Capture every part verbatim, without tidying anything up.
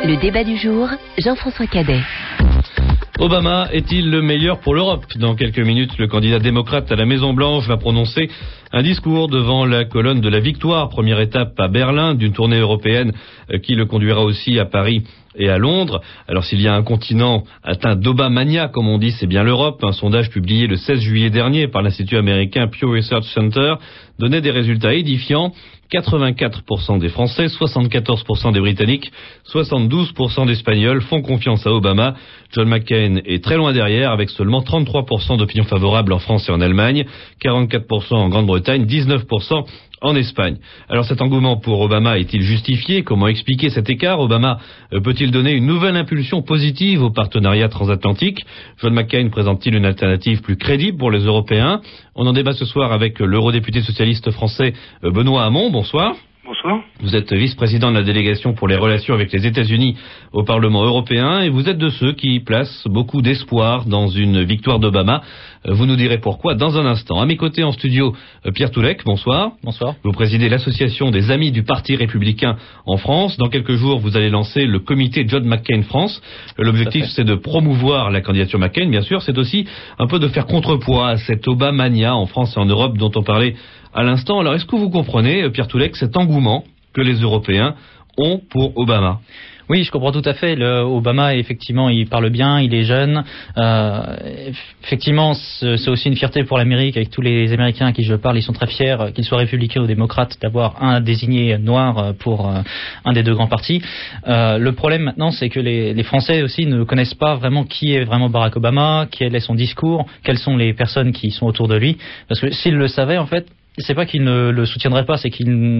Le débat du jour, Jean-François Cadet. Obama est-il le meilleur pour l'Europe ? Dans quelques minutes, le candidat démocrate à la Maison-Blanche va prononcer un discours devant la colonne de la Victoire, première étape à Berlin d'une tournée européenne qui le conduira aussi à Paris et à Londres. Alors s'il y a un continent atteint d'Obamania, comme on dit, c'est bien l'Europe. Un sondage publié le seize juillet dernier par l'Institut américain Pew Research Center donnait des résultats édifiants. quatre-vingt-quatre pour cent des Français, soixante-quatorze pour cent des Britanniques, soixante-douze pour cent d'Espagnols font confiance à Obama. John McCain est très loin derrière avec seulement trente-trois pour cent d'opinion favorable en France et en Allemagne, quarante-quatre pour cent en Grande-Bretagne, dix-neuf pour cent en Espagne. Alors cet engouement pour Obama est-il justifié ? Comment expliquer cet écart ? Obama euh, peut-il donner une nouvelle impulsion positive au partenariat transatlantique ? John McCain présente-t-il une alternative plus crédible pour les Européens ? On en débat ce soir avec l'eurodéputé socialiste français euh, Benoît Hamon. Bonsoir. Bonsoir. Vous êtes vice-président de la délégation pour les relations avec les États-Unis au Parlement européen et vous êtes de ceux qui placent beaucoup d'espoir dans une victoire d'Obama. Vous nous direz pourquoi dans un instant. À mes côtés en studio, Pierre Toulec, bonsoir. Bonsoir. Vous présidez l'association des Amis du Parti républicain en France. Dans quelques jours, vous allez lancer le comité John McCain France. L'objectif, c'est de promouvoir la candidature McCain, bien sûr. C'est aussi un peu de faire contrepoids à cette Obamania en France et en Europe dont on parlait à l'instant. Alors, est-ce que vous comprenez, Pierre Toulec, cet engouement que les Européens ont pour Obama ? Oui, je comprends tout à fait. Le Obama, effectivement, il parle bien, il est jeune. Euh, effectivement, c'est aussi une fierté pour l'Amérique, avec tous les Américains à qui je parle. Ils sont très fiers, qu'ils soient républicains ou démocrates, d'avoir un désigné noir pour euh, un des deux grands partis. Euh, le problème maintenant, c'est que les, les Français aussi ne connaissent pas vraiment qui est vraiment Barack Obama, quel est son discours, quelles sont les personnes qui sont autour de lui. Parce que s'ils le savaient, en fait, c'est pas qu'ils ne le soutiendraient pas, c'est qu'ils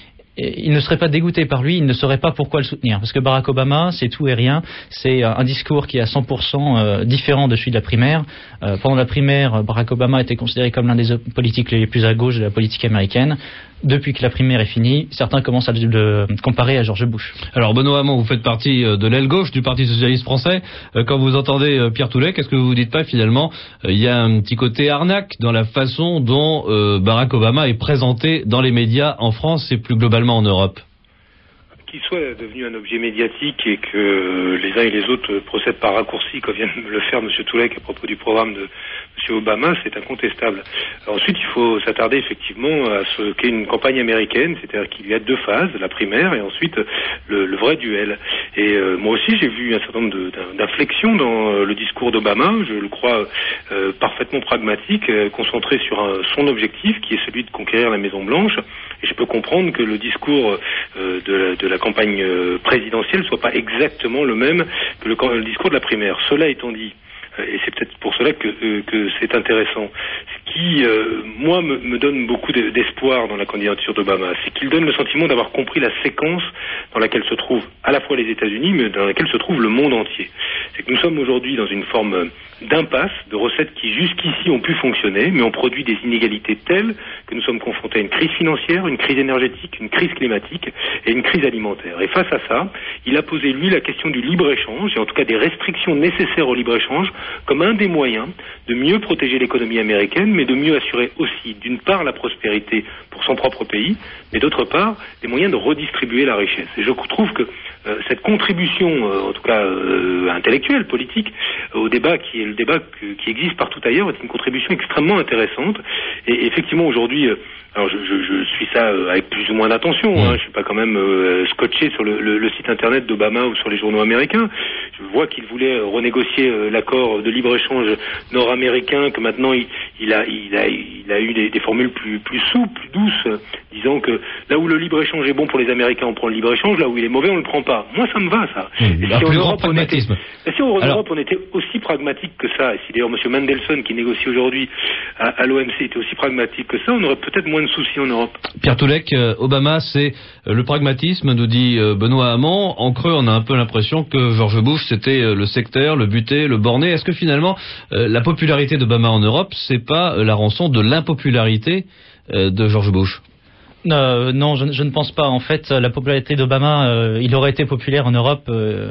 il ne serait pas dégoûté par lui, il ne saurait pas pourquoi le soutenir. Parce que Barack Obama, c'est tout et rien. C'est un discours qui est à cent pour cent différent de celui de la primaire. Euh, pendant la primaire, Barack Obama était considéré comme l'un des hommes politiques les plus à gauche de la politique américaine. Depuis que la primaire est finie, certains commencent à le comparer à George Bush. Alors Benoît Hamon, vous faites partie de l'aile gauche du Parti socialiste français. Quand vous entendez Pierre Toulec, est-ce que vous vous dites pas finalement il y a un petit côté arnaque dans la façon dont euh, Barack Obama est présenté dans les médias en France et plus globalement en Europe ? Qu'il soit devenu un objet médiatique et que les uns et les autres procèdent par raccourci, comme vient de le faire M. Toulec à propos du programme de M. Obama, c'est incontestable. Alors ensuite, il faut s'attarder effectivement à ce qu'est une campagne américaine, c'est-à-dire qu'il y a deux phases, la primaire et ensuite le, le vrai duel. Et euh, moi aussi, j'ai vu un certain nombre de, d'inflexions dans euh, le discours d'Obama, je le crois euh, parfaitement pragmatique, euh, concentré sur un, son objectif, qui est celui de conquérir la Maison-Blanche. Et je peux comprendre que le discours euh, de, la, de la campagne euh, présidentielle soit pas exactement le même que le, le discours de la primaire. Cela étant dit, et c'est peut-être pour cela que, euh, que c'est intéressant, ce qui, euh, moi, me, me donne beaucoup de, d'espoir dans la candidature d'Obama, c'est qu'il donne le sentiment d'avoir compris la séquence dans laquelle se trouvent à la fois les États-Unis, mais dans laquelle se trouve le monde entier. C'est que nous sommes aujourd'hui dans une forme d'impasse, de recettes qui jusqu'ici ont pu fonctionner, mais ont produit des inégalités telles que nous sommes confrontés à une crise financière, une crise énergétique, une crise climatique et une crise alimentaire. Et face à ça, il a posé, lui, la question du libre-échange, et en tout cas des restrictions nécessaires au libre-échange, comme un des moyens de mieux protéger l'économie américaine, mais de mieux assurer aussi, d'une part, la prospérité pour son propre pays, mais d'autre part, des moyens de redistribuer la richesse. Et je trouve que euh, cette contribution, euh, en tout cas euh, intellectuelle, politique, euh, au débat qui est le débat que, qui existe partout ailleurs, est une contribution extrêmement intéressante. Et effectivement, aujourd'hui, euh, alors je, je, je suis ça euh, avec plus ou moins d'attention, hein, je suis pas quand même euh, scotché sur le, le, le site internet d'Obama ou sur les journaux américains. Je vois qu'il voulait euh, renégocier euh, l'accord de libre-échange nord-américain, que maintenant il, il, a, il, a, il a eu des, des formules plus, plus souples, plus douces, euh, disant que là où le libre-échange est bon pour les Américains, on prend le libre-échange, là où il est mauvais, on le prend pas. Moi, ça me va, ça. Mmh, et si en Europe, on était, et si en Alors... Europe on était aussi pragmatique que ça, et si d'ailleurs M. Mandelson, qui négocie aujourd'hui à, à l'O M C, était aussi pragmatique que ça, on aurait peut-être moins de soucis en Europe. Pierre Toulec, euh, Obama, c'est euh, le pragmatisme, nous dit euh, Benoît Hamon. En creux, on a un peu l'impression que George Bush, c'était euh, le sectaire, le buté, le borné. Est-ce que finalement, euh, la popularité d'Obama en Europe, c'est pas euh, la rançon de l'impopularité euh, de George Bush ? Euh, non, je, je ne pense pas. En fait, la popularité d'Obama, euh, il aurait été populaire en Europe, euh,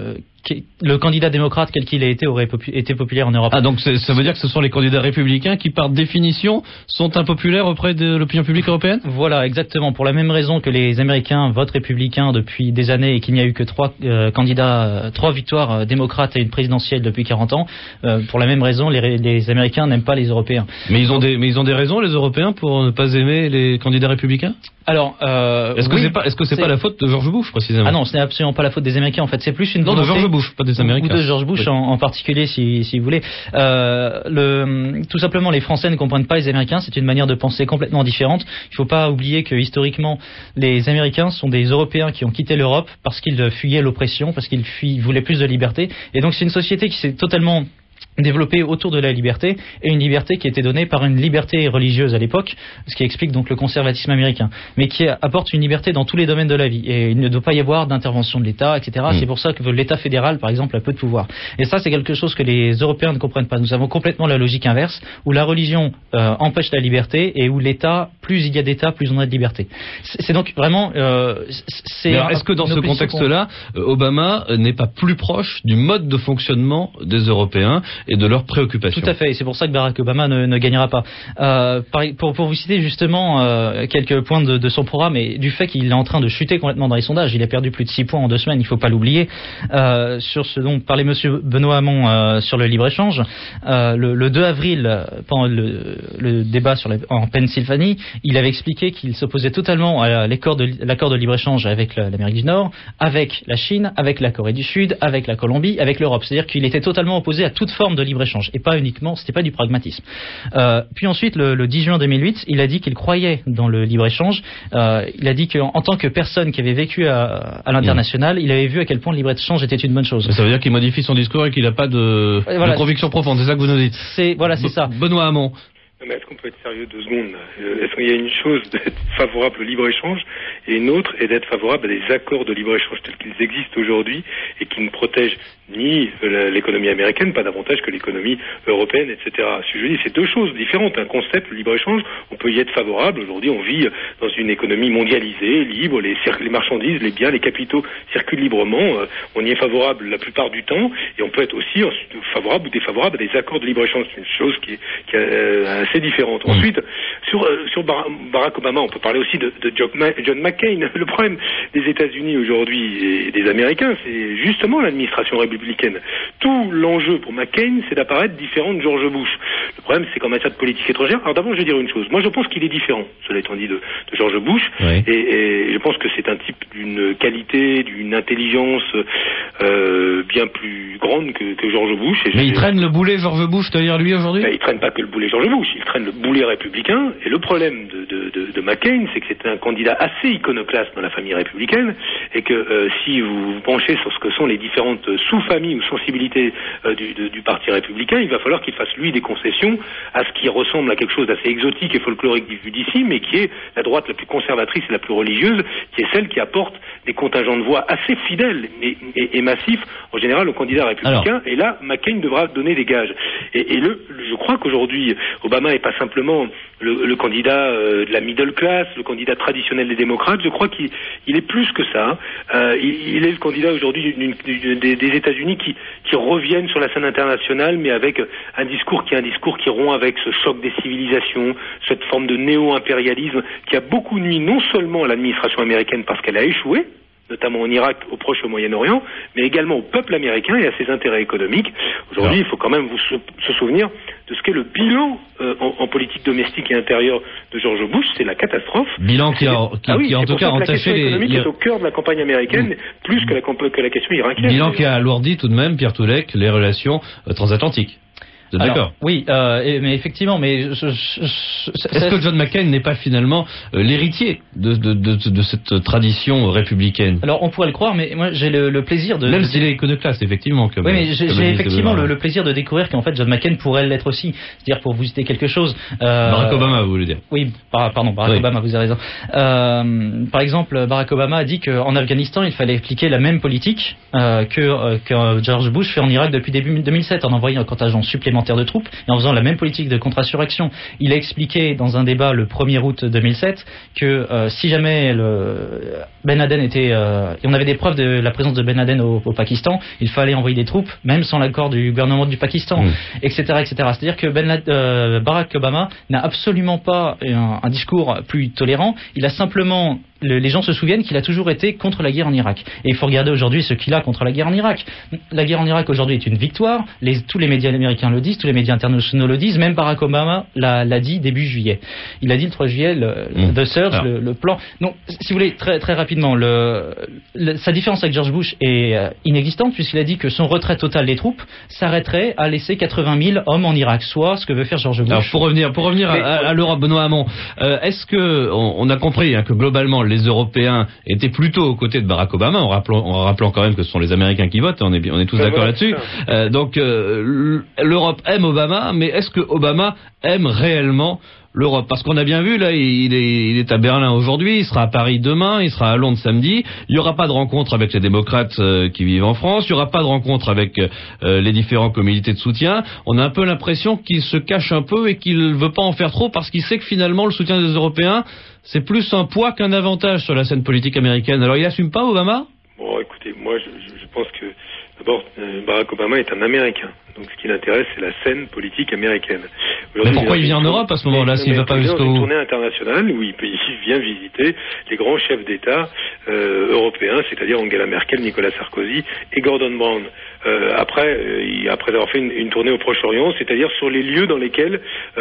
le candidat démocrate, quel qu'il ait été, aurait popu, été populaire en Europe. Ah, donc ça veut dire que ce sont les candidats républicains qui, par définition, sont impopulaires auprès de l'opinion publique européenne ? Voilà, exactement. Pour la même raison que les Américains votent républicains depuis des années et qu'il n'y a eu que trois euh, candidats, euh, trois victoires euh, démocrates et une présidentielle depuis quarante ans, euh, pour la même raison, les, les Américains n'aiment pas les Européens. Mais ils ont des, mais ils ont des raisons, les Européens, pour ne pas aimer les candidats républicains ? Alors, euh, est-ce que oui, c'est pas, est-ce que c'est, c'est pas la faute de George Bush précisément ? Ah non, ce n'est absolument pas la faute des Américains. En fait, c'est plus une non volonté de George Bush, pas des Américains. Ou de George Bush oui. en, en particulier, si, si vous voulez. Euh, le, tout simplement, les Français ne comprennent pas les Américains. C'est une manière de penser complètement différente. Il ne faut pas oublier que historiquement, les Américains sont des Européens qui ont quitté l'Europe parce qu'ils fuyaient l'oppression, parce qu'ils fuyaient, voulaient plus de liberté. Et donc, c'est une société qui s'est totalement développé autour de la liberté, et une liberté qui était donnée par une liberté religieuse à l'époque, ce qui explique donc le conservatisme américain, mais qui apporte une liberté dans tous les domaines de la vie, et il ne doit pas y avoir d'intervention de l'État, et cetera. Mmh. C'est pour ça que l'État fédéral, par exemple, a peu de pouvoir. Et ça, c'est quelque chose que les Européens ne comprennent pas. Nous avons complètement la logique inverse, où la religion euh, empêche la liberté, et où l'État, plus il y a d'État, plus on a de liberté. C'est, c'est donc vraiment... Euh, c'est mais alors, est-ce que dans ce contexte-là, Obama n'est pas plus proche du mode de fonctionnement des Européens et de leurs préoccupations? Tout à fait, et c'est pour ça que Barack Obama ne, ne gagnera pas. Euh, pour, pour vous citer justement euh, quelques points de, de son programme et du fait qu'il est en train de chuter complètement dans les sondages, il a perdu plus de six points en deux semaines, il ne faut pas l'oublier. Euh, sur ce dont parlait Monsieur Benoît Hamon euh, sur le libre-échange, euh, le, le deux avril, pendant le, le débat sur la, en Pennsylvanie, il avait expliqué qu'il s'opposait totalement à l'accord de, l'accord de libre-échange avec l'Amérique du Nord, avec la Chine, avec la Corée du Sud, avec la Colombie, avec l'Europe. C'est-à-dire qu'il était totalement opposé à toute forme de libre-échange, et pas uniquement, c'était pas du pragmatisme. Euh, puis ensuite, le, le dix juin deux mille huit, il a dit qu'il croyait dans le libre-échange. Euh, il a dit qu'en en tant que personne qui avait vécu à, à l'international, mmh. il avait vu à quel point le libre-échange était une bonne chose. Ça veut dire qu'il modifie son discours et qu'il n'a pas de, voilà, de conviction profonde, c'est ça que vous nous dites? C'est, voilà, c'est ça. Benoît Hamon. Mais est-ce qu'on peut être sérieux deux secondes? Est-ce qu'il y a une chose d'être favorable au libre-échange et une autre est d'être favorable à des accords de libre-échange tels qu'ils existent aujourd'hui et qui ne protègent ni l'économie américaine, pas davantage que l'économie européenne, et cetera. Ce que je dis, c'est deux choses différentes. Un concept, le libre-échange, on peut y être favorable. Aujourd'hui, on vit dans une économie mondialisée, libre, les, les marchandises, les biens, les capitaux circulent librement. On y est favorable la plupart du temps et on peut être aussi favorable ou défavorable à des accords de libre-échange. C'est une chose qui est, qui est euh, assez différente. Mmh. Ensuite, sur, euh, sur Barack Obama, on peut parler aussi de, de John McCain. Le problème des États-Unis aujourd'hui et des Américains, c'est justement l'administration républicaine. Tout l'enjeu pour McCain, c'est d'apparaître différent de George Bush. Le problème, c'est qu'en matière de politique étrangère, alors d'abord, je vais dire une chose. Moi, je pense qu'il est différent, cela étant dit, de, de George Bush. Oui. Et, et je pense que c'est un type d'une qualité, d'une intelligence euh, bien plus grande que, que George Bush. Et Mais il traîne le boulet George Bush derrière lui aujourd'hui? Ben, il traîne pas que le boulet George Bush, il traîne le boulet républicain. Et le problème de, de, de, de McCain, c'est que c'est un candidat assez iconoclaste dans la famille républicaine, et que euh, si vous vous penchez sur ce que sont les différentes sous-familles ou sensibilités euh, du, de, du parti républicain, il va falloir qu'il fasse lui des concessions à ce qui ressemble à quelque chose d'assez exotique et folklorique vu d'ici, mais qui est la droite la plus conservatrice et la plus religieuse, qui est celle qui apporte des contingents de voix assez fidèles et, et, et massifs en général aux candidats républicains. Alors. Et là, McCain devra donner des gages. Et, et le, je crois qu'aujourd'hui, Obama n'est pas simplement le, le candidat euh, de la middle class, le candidat traditionnel des démocrates. Je crois qu'il il est plus que ça. Euh, il, il est le candidat aujourd'hui d'une, d'une, des, des États-Unis qui, qui reviennent sur la scène internationale, mais avec un discours qui est un discours qui rompt avec ce choc des civilisations, cette forme de néo-impérialisme qui a beaucoup nui non seulement à l'administration américaine parce qu'elle a échoué, notamment en Irak, au Proche et au Moyen-Orient, mais également au peuple américain et à ses intérêts économiques. Aujourd'hui, il faut quand même vous se, se souvenir de ce qu'est le bilan euh, en, en politique domestique et intérieure de George Bush, c'est la catastrophe. Bilan qui a, qui, ah oui, qui en tout cas entaché les... La question économique les... est au cœur de la campagne américaine, mmh. plus que la, que la question irakienne. Bilan qui a alourdi tout de même, Pierre Toulec, les relations euh, transatlantiques. Alors, d'accord. Oui, euh, mais effectivement, mais je, je, je, est-ce que John McCain n'est pas finalement euh, l'héritier de, de, de, de cette tradition républicaine? Alors, on pourrait le croire, mais moi, j'ai le, le plaisir de... Même de... s'il est iconoclaste, effectivement. Comme, oui, mais j'ai, j'ai effectivement le, le plaisir de découvrir qu'en fait, John McCain pourrait l'être aussi. C'est-à-dire, pour vous citer quelque chose... Euh, Barack Obama, vous voulez dire? Oui, par, pardon, Barack oui. Obama, vous avez raison. Euh, par exemple, Barack Obama a dit qu'en Afghanistan, il fallait appliquer la même politique euh, que, euh, que George Bush fait en Irak depuis début deux mille sept, en envoyant un contingent supplémentaire supplémentaires de troupes et en faisant la même politique de contre-insurrection. Il a expliqué dans un débat le premier août deux mille sept que euh, si jamais le Ben Laden était euh, et on avait des preuves de la présence de Ben Laden au, au Pakistan, il fallait envoyer des troupes, même sans l'accord du gouvernement du Pakistan, mmh. et cetera, et cetera. C'est-à-dire que Ben Laden, euh, Barack Obama n'a absolument pas un, un discours plus tolérant. Il a simplement Le, les gens se souviennent qu'il a toujours été contre la guerre en Irak. Et il faut regarder aujourd'hui ce qu'il a contre la guerre en Irak. La guerre en Irak aujourd'hui est une victoire. Les, tous les médias américains le disent, tous les médias internationaux le disent. Même Barack Obama l'a, l'a dit début juillet. Il a dit le trois juillet, le, mmh. The Surge, le, le plan. Non, si vous voulez, très, très rapidement, le, le, sa différence avec George Bush est euh, inexistante puisqu'il a dit que son retrait total des troupes s'arrêterait à laisser quatre-vingt mille hommes en Irak, soit ce que veut faire George Bush. Alors pour revenir, pour revenir Mais, à, à, à l'Europe, Benoît Hamon, euh, est-ce que on, on a compris hein, que globalement les Européens étaient plutôt aux côtés de Barack Obama, en rappelant, en rappelant quand même que ce sont les Américains qui votent, on est, on est tous ben d'accord voilà, là-dessus. Euh, donc euh, l'Europe aime Obama, mais est-ce que Obama aime réellement l'Europe? Parce qu'on a bien vu, là, il est, il est à Berlin aujourd'hui, il sera à Paris demain, il sera à Londres samedi. Il n'y aura pas de rencontre avec les démocrates euh, qui vivent en France, il n'y aura pas de rencontre avec euh, les différents comités de soutien. On a un peu l'impression qu'il se cache un peu et qu'il ne veut pas en faire trop parce qu'il sait que finalement le soutien des Européens, c'est plus un poids qu'un avantage sur la scène politique américaine. Alors il n'assume pas, Obama? Bon, écoutez, moi je, je pense que d'abord euh, Barack Obama est un Américain. Donc ce qui l'intéresse, c'est la scène politique américaine. Mais pourquoi il vient en Europe à ce moment-là, s'il ne va pas jusqu'au... une tournée internationale où il, il vient visiter les grands chefs d'État euh, européens, c'est-à-dire Angela Merkel, Nicolas Sarkozy et Gordon Brown. Euh, après, euh, après avoir fait une, une tournée au Proche-Orient, c'est-à-dire sur les lieux dans lesquels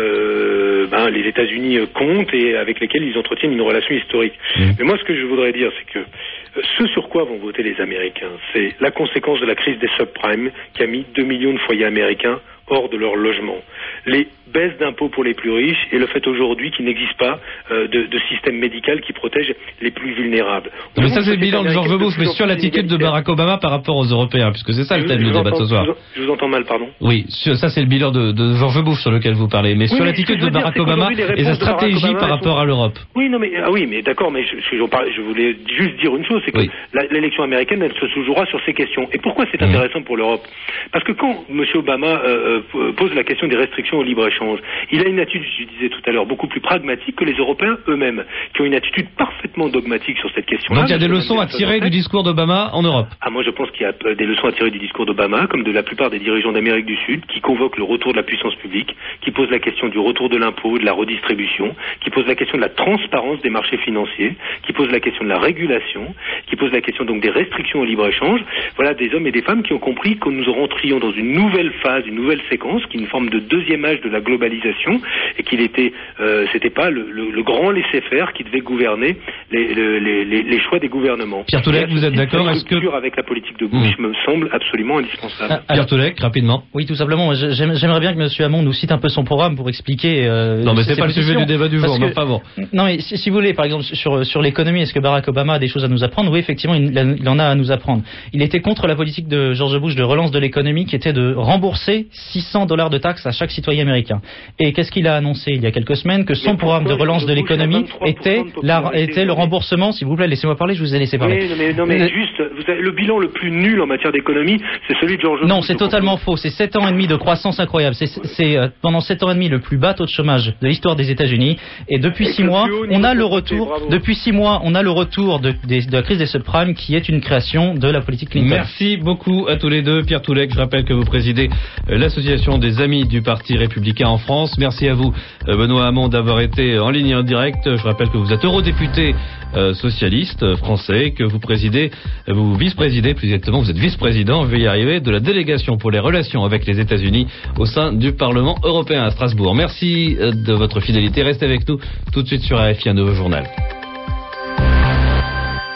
euh, ben, les États-Unis comptent et avec lesquels ils entretiennent une relation historique. Mmh. Mais moi, ce que je voudrais dire, c'est que ce sur quoi vont voter les Américains, c'est la conséquence de la crise des subprimes qui a mis deux millions de foyers américains hors de leur logement. Les baisses d'impôts pour les plus riches et le fait aujourd'hui qu'il n'existe pas euh, de, de système médical qui protège les plus vulnérables. Mais ça c'est le bilan de George Bush, mais sur l'attitude de Barack Obama par rapport aux Européens, puisque c'est ça le thème du débat de ce soir. Je vous entends mal, pardon. Oui, ça c'est le bilan de, de George Bush sur lequel vous parlez, mais oui, sur mais l'attitude de Barack Obama et sa stratégie Obama, par rapport à l'Europe. Oui, non mais ah oui, mais d'accord, mais je, je, je voulais juste dire une chose, c'est que oui. la, l'élection américaine, elle se jouera sur ces questions. Et pourquoi c'est intéressant mmh. pour l'Europe? Parce que quand M. Obama euh, pose la question des restrictions au libre-échange, il a une attitude, je disais tout à l'heure, beaucoup plus pragmatique que les Européens eux-mêmes, qui ont une attitude parfaitement dogmatique sur cette question-là. Donc il y a des leçons à tirer du discours d'Obama en Europe? Ah, moi je pense qu'il y a des leçons à tirer du discours d'Obama, comme de la plupart des dirigeants d'Amérique du Sud, qui convoquent le retour de la puissance publique, qui posent la question du retour de l'impôt, de la redistribution, qui posent la question de la transparence des marchés financiers, qui posent la question de la régulation, qui posent la question donc des restrictions au libre-échange. Voilà des hommes et des femmes qui ont compris que nous rentrions dans une nouvelle phase, une nouvelle séquence, qui est une forme de deuxième âge de la globalisation, et qu'il était, euh, c'était pas le, le, le grand laisser-faire qui devait gouverner les, les, les, les choix des gouvernements. Pierre Toulec, vous êtes d'accord? Est-ce que avec la politique de Bush mmh. me semble absolument indispensable. Ah, Pierre Toulec, rapidement. Oui, tout simplement. J'aimerais bien que M. Hamon nous cite un peu son programme pour expliquer. Euh, non, mais c'est pas le sujet du débat du jour. Que, mais pas bon. Non, mais si, si vous voulez, par exemple, sur sur l'économie, est-ce que Barack Obama a des choses à nous apprendre? Oui, effectivement, il, il en a à nous apprendre. Il était contre la politique de George Bush de relance de l'économie, qui était de rembourser six cents dollars de taxes à chaque citoyen américain. Et qu'est-ce qu'il a annoncé il y a quelques semaines? Que son programme de relance de l'économie était, la, était le remboursement, s'il vous plaît, laissez-moi parler, je vous ai laissé parler. Oui, non mais, non, mais le, juste, vous avez, le bilan le plus nul en matière d'économie, c'est celui de George Bush. Non, c'est totalement faux. C'est sept ans et demi de croissance incroyable. C'est, c'est euh, pendant sept ans et demi le plus bas taux de chômage de l'histoire des États-Unis. Et depuis six mois, on a le retour. Depuis six mois, on a le retour de, de, de la crise des subprimes, qui est une création de la politique Clinton. Merci beaucoup à tous les deux. Pierre Toulec, je rappelle que vous présidez l'association des amis du Parti républicain en France. Merci à vous, Benoît Hamon, d'avoir été en ligne en direct. Je rappelle que vous êtes eurodéputé euh, socialiste français, que vous présidez, vous vice-présidez, plus exactement, vous êtes vice-président, je vais y arriver, de la délégation pour les relations avec les États-Unis au sein du Parlement européen à Strasbourg. Merci de votre fidélité. Restez avec nous tout de suite sur R F I, un nouveau journal.